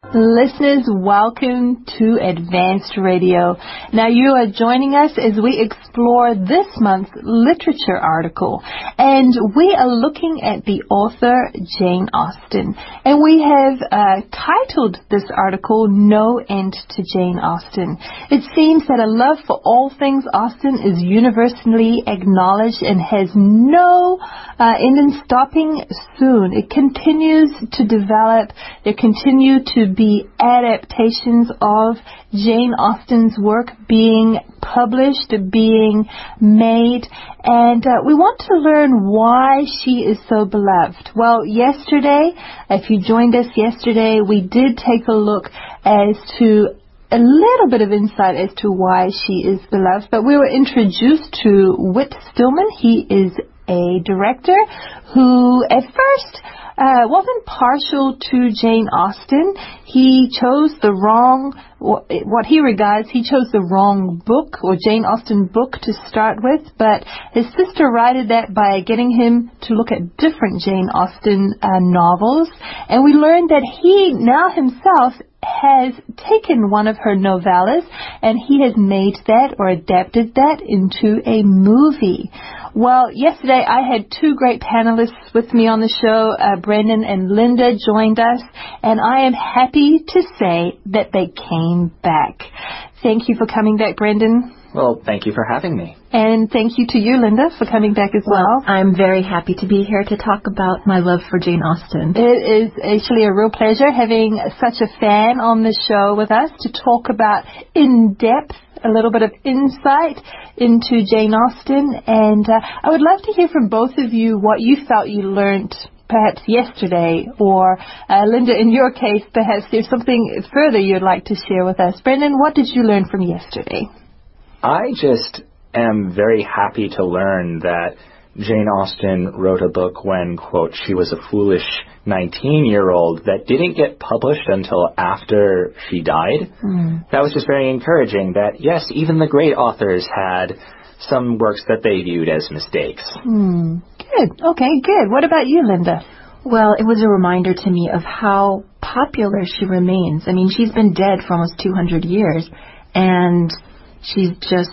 Listeners, welcome to Advanced Radio. Now you are joining us as we explore this month's literature article, and we are looking at the author Jane Austen, and we have titled this article No End to Jane Austen. It seems that a love for all things Austen is universally acknowledged and has no end in stopping soon. It continues to develop. There continue to be adaptations of Jane Austen's work being published, being made, and we want to learn why she is so beloved. Well, yesterday, if you joined us yesterday, we did take a look as to a little bit of insight as to why she is beloved, but we were introduced to Whit Stillman. He is a director who at first wasn't partial to Jane Austen. He chose the wrong, what he regards, he chose the wrong book or Jane Austen book to start with, but his sister righted that by getting him to look at different Jane Austen novels, and we learned that he now himself has taken one of her novellas and he has made that or adapted that into a movie. Well, yesterday I had two great panelists with me on the show. Brendan and Linda joined us, and I am happy to say that they came back. Thank you for coming back, Brendan. Well, thank you for having me. And thank you to you, Linda, for coming back as well. I'm very happy to be here to talk about my love for Jane Austen. It is actually a real pleasure having such a fan on the show with us to talk about in depth, a little bit of insight into Jane Austen. And I would love to hear from both of you what you felt you learned perhaps yesterday, or Linda, in your case, perhaps there's something further you'd like to share with us. Brendan, what did you learn from yesterday? I just am very happy to learn that Jane Austen wrote a book when, quote, she was a foolish 19-year-old that didn't get published until after she died. That was just very encouraging that, yes, even the great authors had some works that they viewed as mistakes. Good. Okay, good. What about you, Linda? Well, it was a reminder to me of how popular she remains. I mean, she's been dead for almost 200 years, and she's just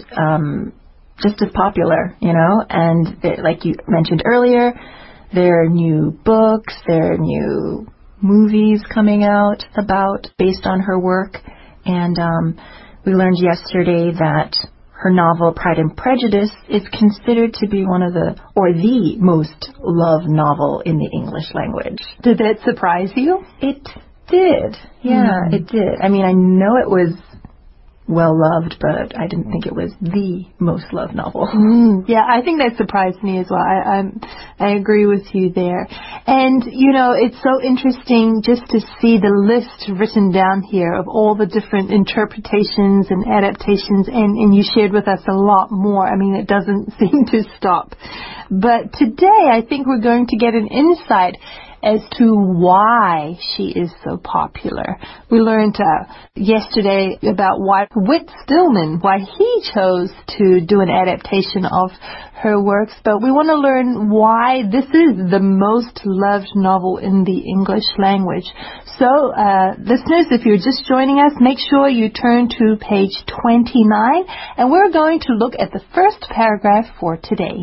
as popular, you know, and like you mentioned earlier, there are new books, there are new movies coming out based on her work, and we learned yesterday that her novel Pride and Prejudice is considered to be the most loved novel in the English language. Did that surprise you? It did, yeah, it did. I mean, I know it was well loved, but I didn't think it was the most loved novel. Yeah, I think that surprised me as well. I agree with you there. And, you know, it's so interesting just to see the list written down here of all the different interpretations and adaptations, and you shared with us a lot more. I mean, it doesn't seem to stop. But today, I think we're going to get an insight as to why she is so popular. We learned yesterday about why Whit Stillman, why he chose to do an adaptation of her works, but we want to learn why this is the most loved novel in the English language. So, listeners, if you're just joining us, make sure you turn to page 29, and we're going to look at the first paragraph for today.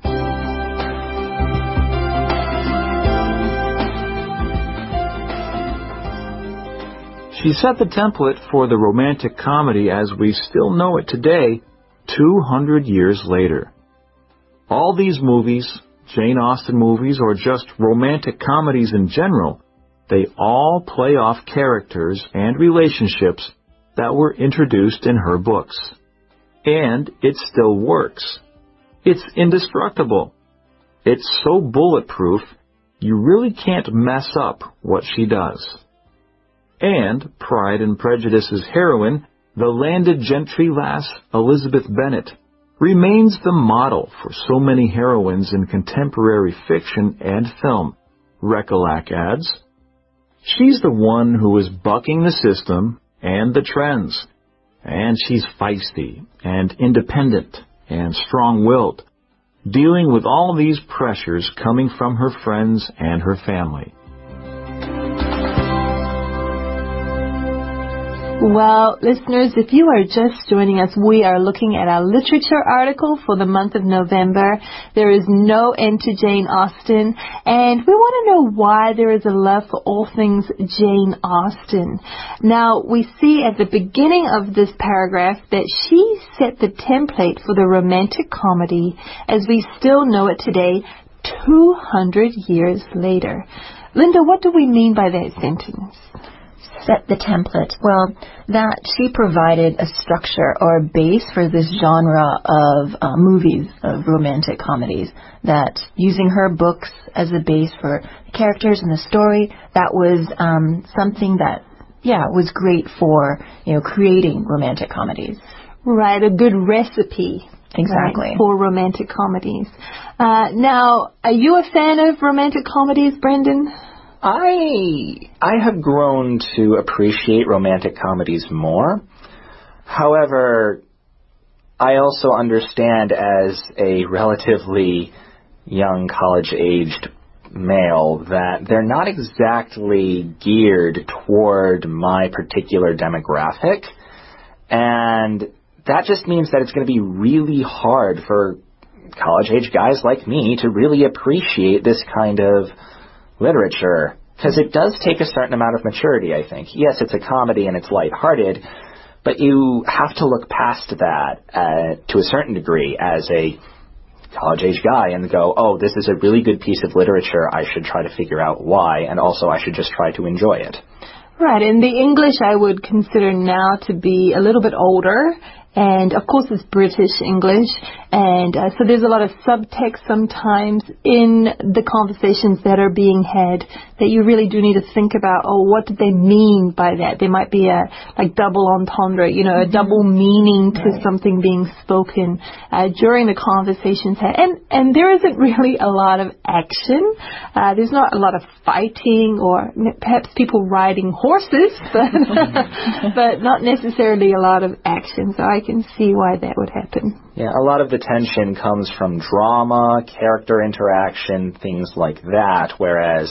She set the template for the romantic comedy as we still know it today, 200 years later. All these movies, Jane Austen movies, or just romantic comedies in general, they all play off characters and relationships that were introduced in her books. And it still works. It's indestructible. It's so bulletproof, you really can't mess up what she does. And Pride and Prejudice's heroine, the landed gentry lass Elizabeth Bennet, remains the model for so many heroines in contemporary fiction and film. Recollect adds, she's the one who is bucking the system and the trends, and she's feisty and independent and strong-willed, dealing with all these pressures coming from her friends and her family. Well, listeners, if you are just joining us, we are looking at our literature article for the month of November. There is no end to Jane Austen, and we want to know why there is a love for all things Jane Austen. Now, we see at the beginning of this paragraph that she set the template for the romantic comedy as we still know it today, 200 years later. Linda, what do we mean by that sentence? Set the template. Well, that she provided a structure or a base for this genre of movies, of romantic comedies, that using her books as a base for the characters and the story, that was something that, was great for, creating romantic comedies. Right, a good recipe. Exactly. Right, for romantic comedies. Now, are you a fan of romantic comedies, Brendan? I have grown to appreciate romantic comedies more. However, I also understand as a relatively young college-aged male that they're not exactly geared toward my particular demographic. And that just means that it's going to be really hard for college-age guys like me to really appreciate this kind of literature, because it does take a certain amount of maturity, I think. Yes, it's a comedy and it's lighthearted, but you have to look past that to a certain degree as a college-age guy and go, oh, this is a really good piece of literature. I should try to figure out why, and also I should just try to enjoy it. Right, and the English I would consider now to be a little bit older. And, of course, it's British English, and so there's a lot of subtext sometimes in the conversations that are being had that you really do need to think about, what did they mean by that? There might be a double entendre, a double meaning to something being spoken during the conversations had. And there isn't really a lot of action. There's not a lot of fighting or perhaps people riding horses, but not necessarily a lot of action. So I can see why that would happen. Yeah, a lot of the tension comes from drama, character interaction, things like that, whereas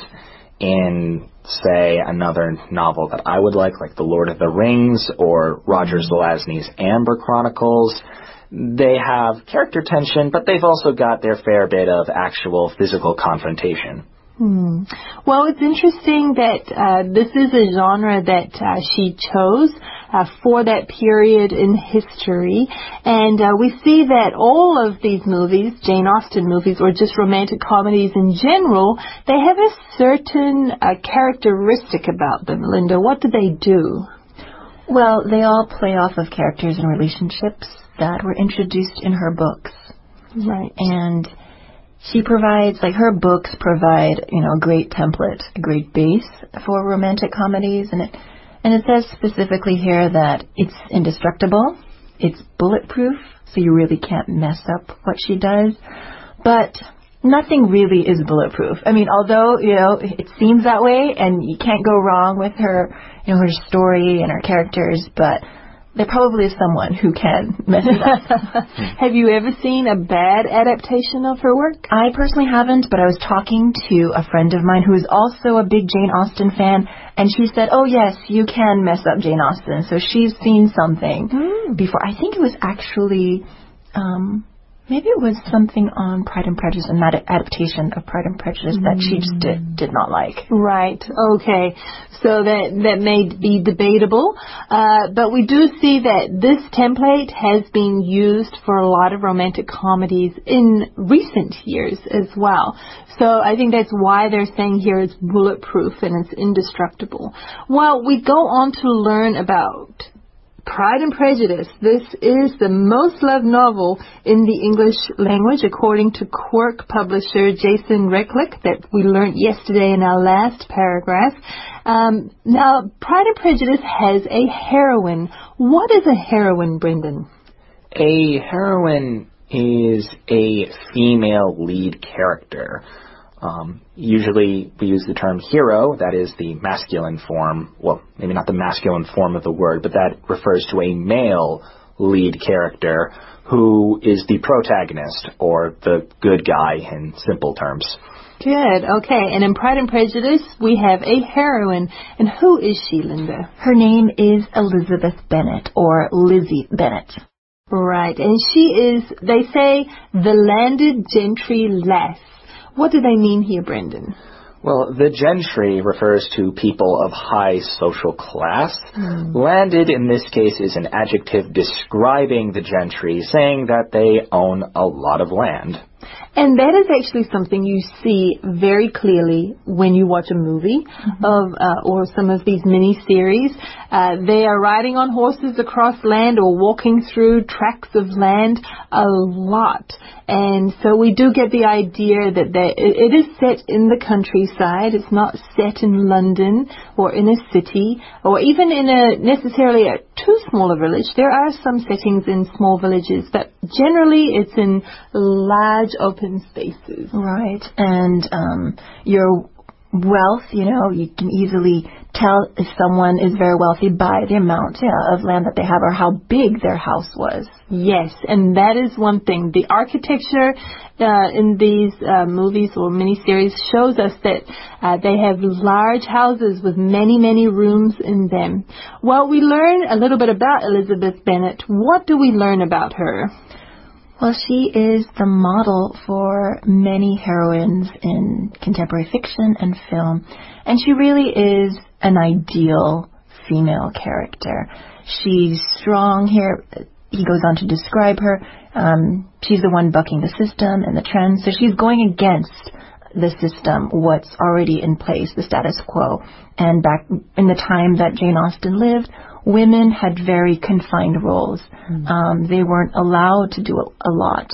in, say, another novel that I would like The Lord of the Rings or Roger Zelazny's Amber Chronicles, they have character tension, but they've also got their fair bit of actual physical confrontation. Well, it's interesting that this is a genre that she chose for that period in history. And we see that all of these movies, Jane Austen movies, or just romantic comedies in general, they have a certain characteristic about them. Linda, what do they do? Well, they all play off of characters and relationships that were introduced in her books. Right. And she provides, her books provide, a great template, a great base for romantic comedies. And it says specifically here that it's indestructible, it's bulletproof, so you really can't mess up what she does. But nothing really is bulletproof. I mean, although, it seems that way, and you can't go wrong with her, her story and her characters, but there probably is someone who can mess it up. Have you ever seen a bad adaptation of her work? I personally haven't, but I was talking to a friend of mine who is also a big Jane Austen fan, and she said, oh, yes, you can mess up Jane Austen. So she's seen something before. I think it was actually, maybe it was something on Pride and Prejudice, and that adaptation of Pride and Prejudice that she just did not like. Right. Okay. So that may be debatable. But we do see that this template has been used for a lot of romantic comedies in recent years as well. So I think that's why they're saying here it's bulletproof and it's indestructible. Well, we go on to learn about Pride and Prejudice. This is the most loved novel in the English language, according to Quirk publisher Jason Recklick, that we learned yesterday in our last paragraph. Now, Pride and Prejudice has a heroine. What is a heroine, Brendan? A heroine is a female lead character. Usually we use the term hero, that is the masculine form, well, maybe not the masculine form of the word, but that refers to a male lead character who is the protagonist, or the good guy in simple terms. Good. Okay. And in Pride and Prejudice, we have a heroine. And who is she, Linda? Her name is Elizabeth Bennet, or Lizzie Bennet. Right. And she is, they say, the landed gentry lass. What do they mean here, Brendan? Well, the gentry refers to people of high social class. Landed, in this case, is an adjective describing the gentry, saying that they own a lot of land. And that is actually something you see very clearly when you watch a movie or some of these mini-series. They are riding on horses across land or walking through tracts of land a lot. And so we do get the idea that it is set in the countryside. It's not set in London or in a city or even in necessarily a too small a village. There are some settings in small villages, but generally it's in large open spaces. Right. And your wealth, you can easily tell if someone is very wealthy by the amount of land that they have or how big their house was. Yes, and that is one thing. The architecture in these movies or miniseries shows us that they have large houses with many, many rooms in them. Well, we learn a little bit about Elizabeth Bennet. What do we learn about her? Well, she is the model for many heroines in contemporary fiction and film, and she really is an ideal female character. She's strong here. He goes on to describe her. She's the one bucking the system and the trends, so she's going against the system, what's already in place, the status quo. And back in the time that Jane Austen lived, women had very confined roles. They weren't allowed to do a lot,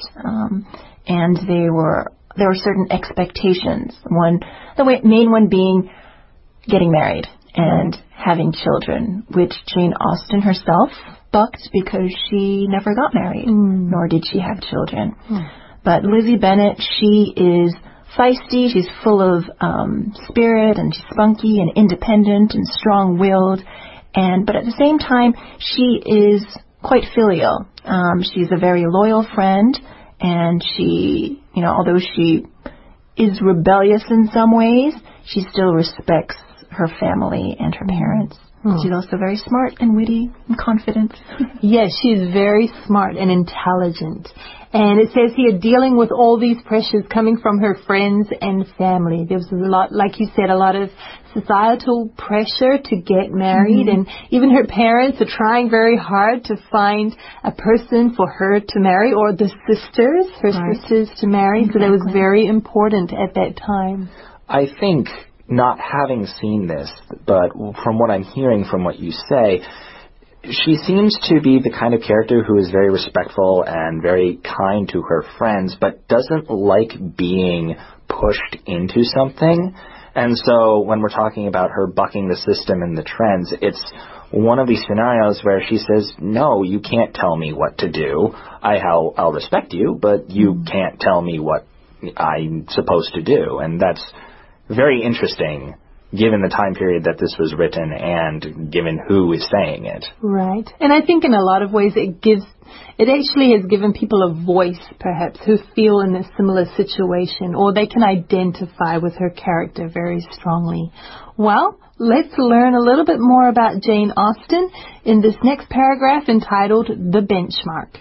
and there were certain expectations. The main one being getting married and having children, which Jane Austen herself bucked because she never got married, nor did she have children. But Lizzie Bennet, she is feisty. She's full of spirit, and she's spunky and independent and strong-willed. But at the same time, she is quite filial. She's a very loyal friend, and she, although she is rebellious in some ways, she still respects her family and her parents. She's also very smart and witty and confident. Yes, she's very smart and intelligent. And it says here, dealing with all these pressures coming from her friends and family. There was a lot, like you said, a lot of societal pressure to get married. And even her parents are trying very hard to find a person for her to marry, or the sisters, her sisters to marry. Exactly. So that was very important at that time. I think, not having seen this, but from what I'm hearing from what you say, she seems to be the kind of character who is very respectful and very kind to her friends, but doesn't like being pushed into something. And so when we're talking about her bucking the system and the trends, it's one of these scenarios where she says, no, you can't tell me what to do. I'll respect you, but you can't tell me what I'm supposed to do. And that's very interesting, given the time period that this was written and given who is saying it. Right. And I think in a lot of ways it actually has given people a voice, perhaps, who feel in a similar situation, or they can identify with her character very strongly. Well, let's learn a little bit more about Jane Austen in this next paragraph entitled The Benchmark.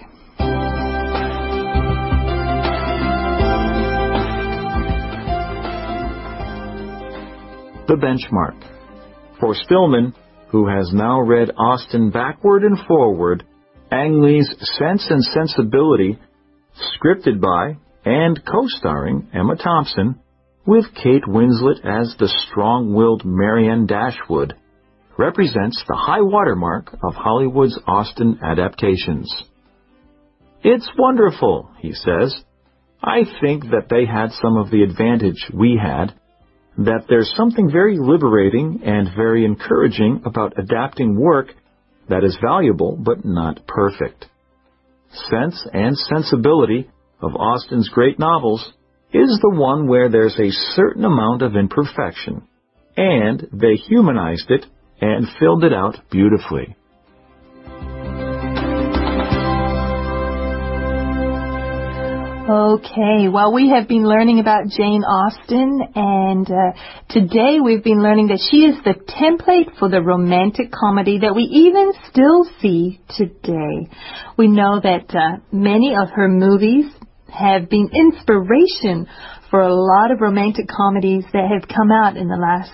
The Benchmark. For Stillman, who has now read Austen backward and forward, Ang Lee's Sense and Sensibility, scripted by and co-starring Emma Thompson, with Kate Winslet as the strong-willed Marianne Dashwood, represents the high watermark of Hollywood's Austen adaptations. It's wonderful, he says. I think that they had some of the advantage we had, that there's something very liberating and very encouraging about adapting work that is valuable but not perfect. Sense and Sensibility of Austen's great novels is the one where there's a certain amount of imperfection, and they humanized it and filled it out beautifully. Okay, well, we have been learning about Jane Austen, and today we've been learning that she is the template for the romantic comedy that we even still see today. We know that many of her movies have been inspiration for a lot of romantic comedies that have come out in the last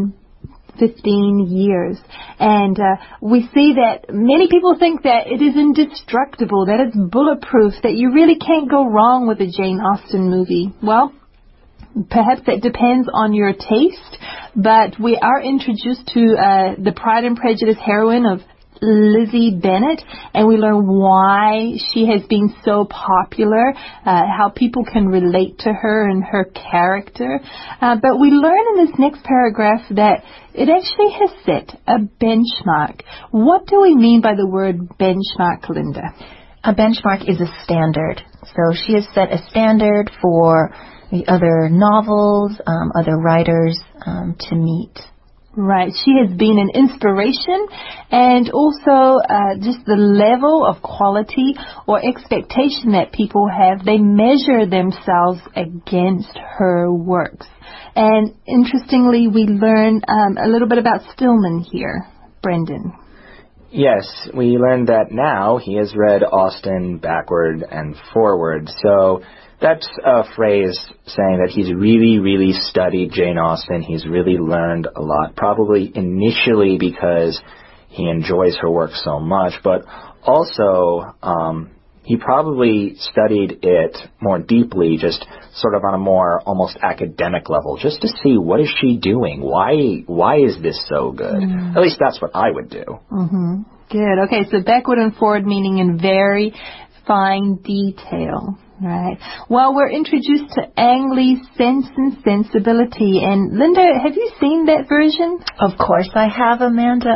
10-15 years. And we see that many people think that it is indestructible, that it's bulletproof, that you really can't go wrong with a Jane Austen movie. Well, perhaps that depends on your taste, but we are introduced to the Pride and Prejudice heroine of Lizzie Bennet, and we learn why she has been so popular, how people can relate to her and her character. But we learn in this next paragraph that it actually has set a benchmark. What do we mean by the word benchmark, Linda? A benchmark is a standard. So she has set a standard for the other novels, other writers to meet. Right. She has been an inspiration, and also just the level of quality or expectation that people have. They measure themselves against her works. And interestingly, we learn a little bit about Stillman here. Brendan. Yes, we learned that now he has read Austen backward and forward. So that's a phrase saying that he's really, really studied Jane Austen. He's really learned a lot, probably initially because he enjoys her work so much, but also he probably studied it more deeply, just sort of on a more almost academic level, just to see what is she doing? Why is this so good? At least that's what I would do. Mm-hmm. Good. Okay, so backward and forward meaning in very fine detail. Right. Well, we're introduced to Ang Lee's Sense and Sensibility. And Linda, have you seen that version? Of course I have, Amanda.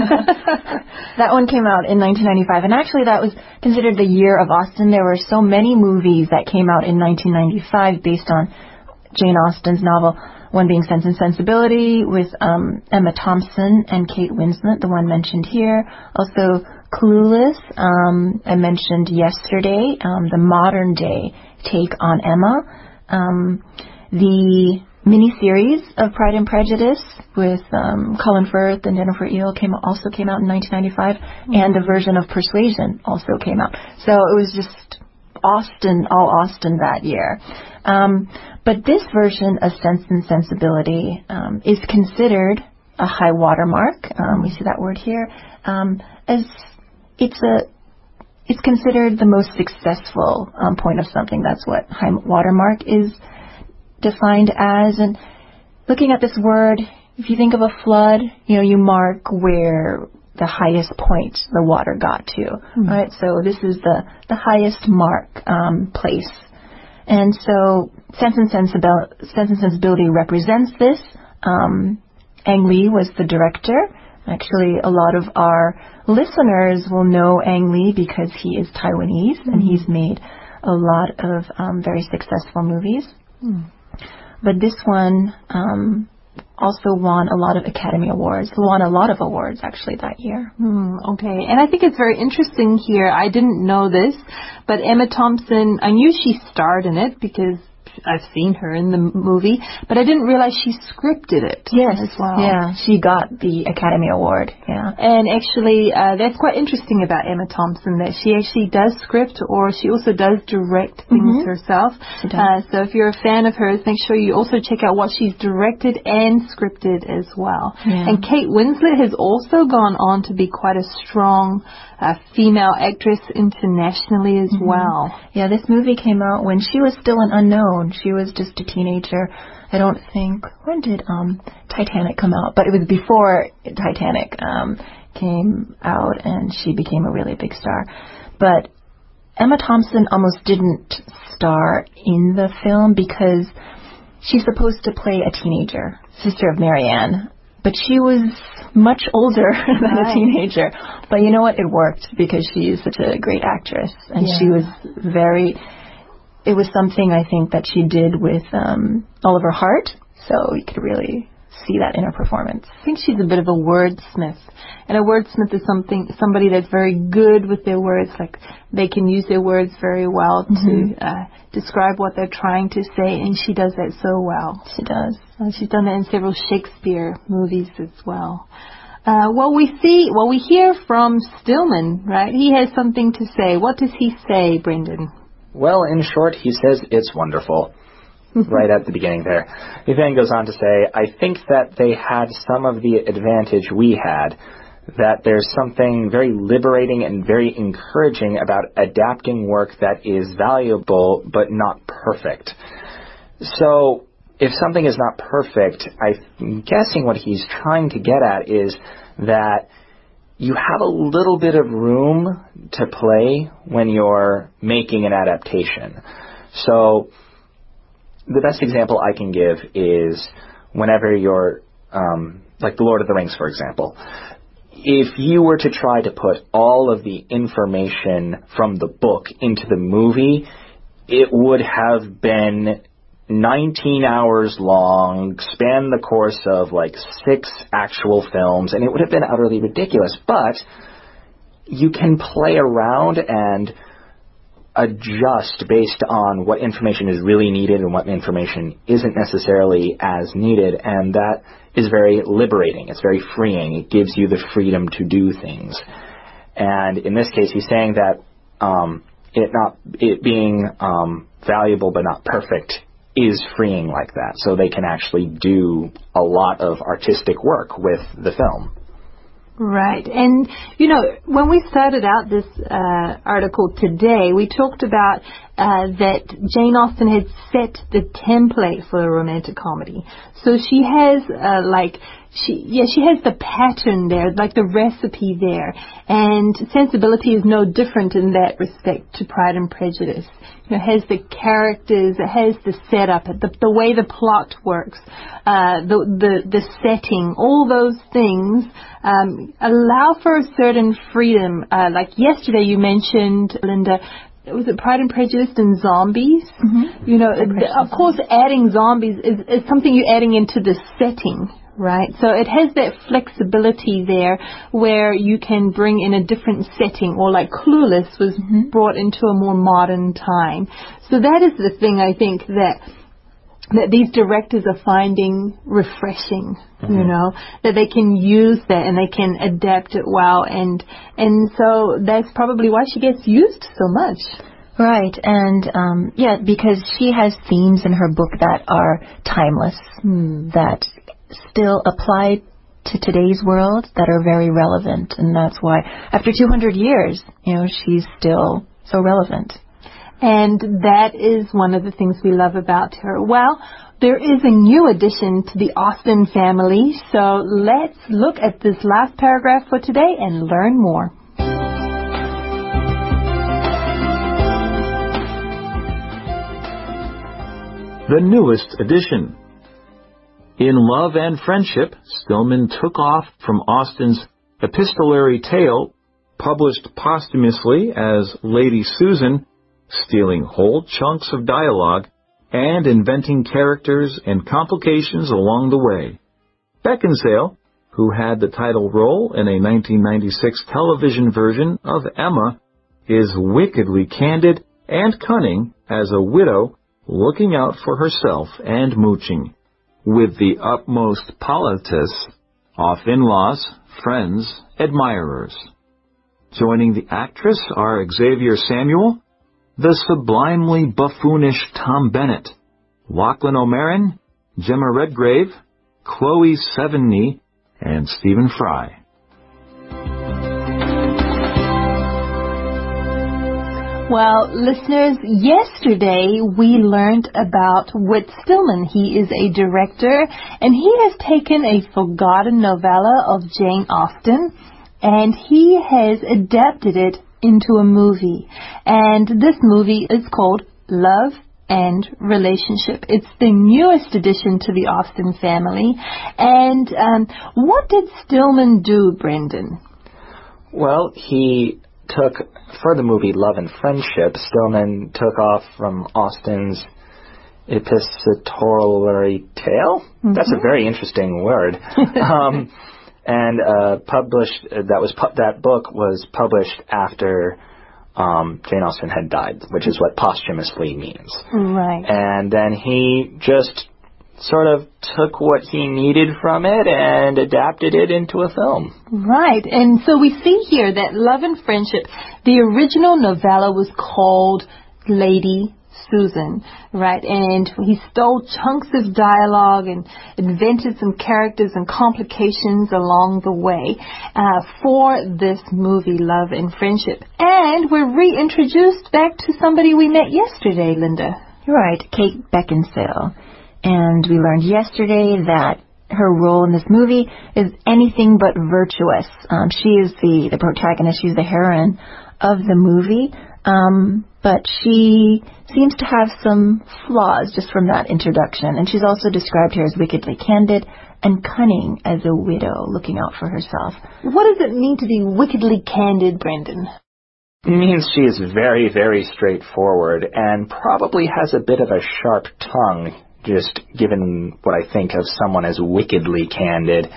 That one came out in 1995. And actually that was considered the year of Austen. There were so many movies that came out in 1995 based on Jane Austen's novel. One being Sense and Sensibility with Emma Thompson and Kate Winslet, the one mentioned here. Also Clueless, I mentioned yesterday, the modern day take on Emma. The miniseries of Pride and Prejudice with Colin Firth and Jennifer Eel also came out in 1995, and a version of Persuasion also came out. So it was just Austen, all Austen that year. But this version of Sense and Sensibility is considered a high watermark. We see that word here. As it's considered the most successful point of something. That's what high watermark is defined as. And looking at this word, if you think of a flood, you mark where the highest point the water got to, right? So this is the highest mark place. And so Sense and Sensibility represents this. Ang Lee was the director. Actually, a lot of our listeners will know Ang Lee because he is Taiwanese, and he's made a lot of very successful movies. But this one also won a lot of Academy Awards. Won a lot of awards, actually, that year. Okay. And I think it's very interesting here. I didn't know this, but Emma Thompson, I knew she starred in it because I've seen her in the movie, but I didn't realize she scripted it. Yes, as well. Yeah, she got the Academy Award. Yeah, and actually, that's quite interesting about Emma Thompson, that she actually does script, or she also does direct things herself. So if you're a fan of hers, make sure you also check out what she's directed and scripted as well. Yeah. And Kate Winslet has also gone on to be quite a strong female actress internationally as well. Yeah, this movie came out when she was still an unknown. She was just a teenager. I don't think, when did Titanic come out? But it was before Titanic came out, and she became a really big star. But Emma Thompson almost didn't star in the film because she's supposed to play a teenager, sister of Marianne. But she was much older than a teenager. But you know what? It worked because she is such a great actress. And she was it was something I think that she did with all of her heart. So you could really see that in her performance. I think she's a bit of a wordsmith. And a wordsmith is somebody that's very good with their words. Like, they can use their words very well to describe what they're trying to say, and she does that so well. She does. She's done that in several Shakespeare movies as well. We hear from Stillman, right? He has something to say. What does he say, Brendan? Well, in short, he says it's wonderful. Right at the beginning there. He then goes on to say, I think that they had some of the advantage we had, that there's something very liberating and very encouraging about adapting work that is valuable but not perfect. So, if something is not perfect, I'm guessing what he's trying to get at is that you have a little bit of room to play when you're making an adaptation. So, the best example I can give is whenever you're, like The Lord of the Rings, for example. If you were to try to put all of the information from the book into the movie, it would have been 19 hours long, spanned the course of like 6 actual films, and it would have been utterly ridiculous. But you can play around and adjust based on what information is really needed and what information isn't necessarily as needed, and that is very liberating. It's very freeing. It gives you the freedom to do things. And in this case, he's saying that it being valuable but not perfect is freeing like that, so they can actually do a lot of artistic work with the film. Right. And, you know, when we started out this article today, we talked about that Jane Austen had set the template for a romantic comedy. So she has, she has the pattern there, like the recipe there. And Sensibility is no different in that respect to Pride and Prejudice. You know, it has the characters, it has the setup, the way the plot works, the setting, all those things allow for a certain freedom. Like yesterday you mentioned, Linda, was it Pride and Prejudice and zombies? Mm-hmm. You know, of course adding zombies is something you're adding into the setting. Right, so it has that flexibility there where you can bring in a different setting, or like Clueless was brought into a more modern time. So that is the thing I think that these directors are finding refreshing, you know, that they can use that and they can adapt it well, and so that's probably why she gets used so much. Right, and because she has themes in her book that are timeless, that still apply to today's world, that are very relevant, and that's why after 200 years, you know, she's still so relevant. And that is one of the things we love about her. Well, there is a new addition to the Austen family, so let's look at this last paragraph for today and learn more. The newest edition. In Love and Friendship, Stillman took off from Austen's epistolary tale, published posthumously as Lady Susan, stealing whole chunks of dialogue and inventing characters and complications along the way. Beckinsale, who had the title role in a 1996 television version of Emma, is wickedly candid and cunning as a widow looking out for herself and mooching, with the utmost politis of in-laws, friends, admirers. Joining the actress are Xavier Samuel, the sublimely buffoonish Tom Bennett, Lachlan O'Marin, Gemma Redgrave, Chloe Sevigny, and Stephen Fry. Well, listeners, yesterday we learned about Whit Stillman. He is a director, and he has taken a forgotten novella of Jane Austen, and he has adapted it into a movie. And this movie is called Love and Relationship. It's the newest addition to the Austen family. And what did Stillman do, Brendan? Well, for the movie Love and Friendship, Stillman took off from Austen's epistolary tale. Mm-hmm. That's a very interesting word. And that book was published after Jane Austen had died, which is what posthumously means. Right. And then he just sort of took what he needed from it and adapted it into a film. Right. And so we see here that Love and Friendship, the original novella was called Lady Susan, right? And he stole chunks of dialogue and invented some characters and complications along the way for this movie, Love and Friendship. And we're reintroduced back to somebody we met yesterday, Linda. Right, Kate Beckinsale. And we learned yesterday that her role in this movie is anything but virtuous. She is the protagonist. She's the heroine of the movie. But she seems to have some flaws just from that introduction. And she's also described here as wickedly candid and cunning as a widow looking out for herself. What does it mean to be wickedly candid, Brendan? It means she is very, very straightforward and probably has a bit of a sharp tongue, just given what I think of someone as wickedly candid.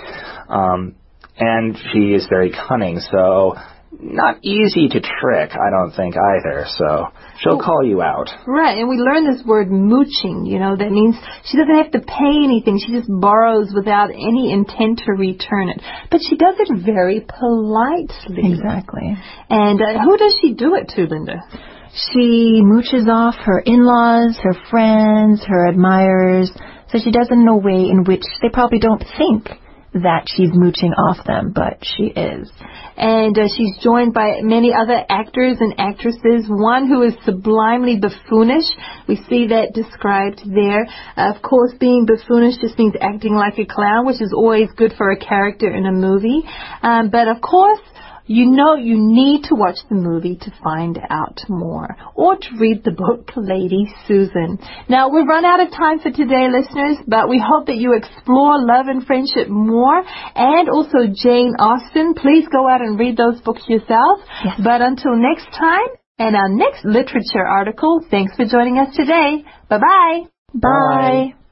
And she is very cunning, so not easy to trick, I don't think, either. So she'll call you out. Right, and we learned this word mooching, that means she doesn't have to pay anything. She just borrows without any intent to return it. But she does it very politely. Exactly. And who does she do it to, Linda? She mooches off her in-laws, her friends, her admirers, so she does it in a way in which they probably don't think that she's mooching off them, but she is. And she's joined by many other actors and actresses, one who is sublimely buffoonish. We see that described there. Of course, being buffoonish just means acting like a clown, which is always good for a character in a movie. But of course, you need to watch the movie to find out more, or to read the book, Lady Susan. Now, we've run out of time for today, listeners, but we hope that you explore Love and Friendship more, and also Jane Austen. Please go out and read those books yourself. Yes. But until next time, and our next literature article, thanks for joining us today. Bye-bye. Bye.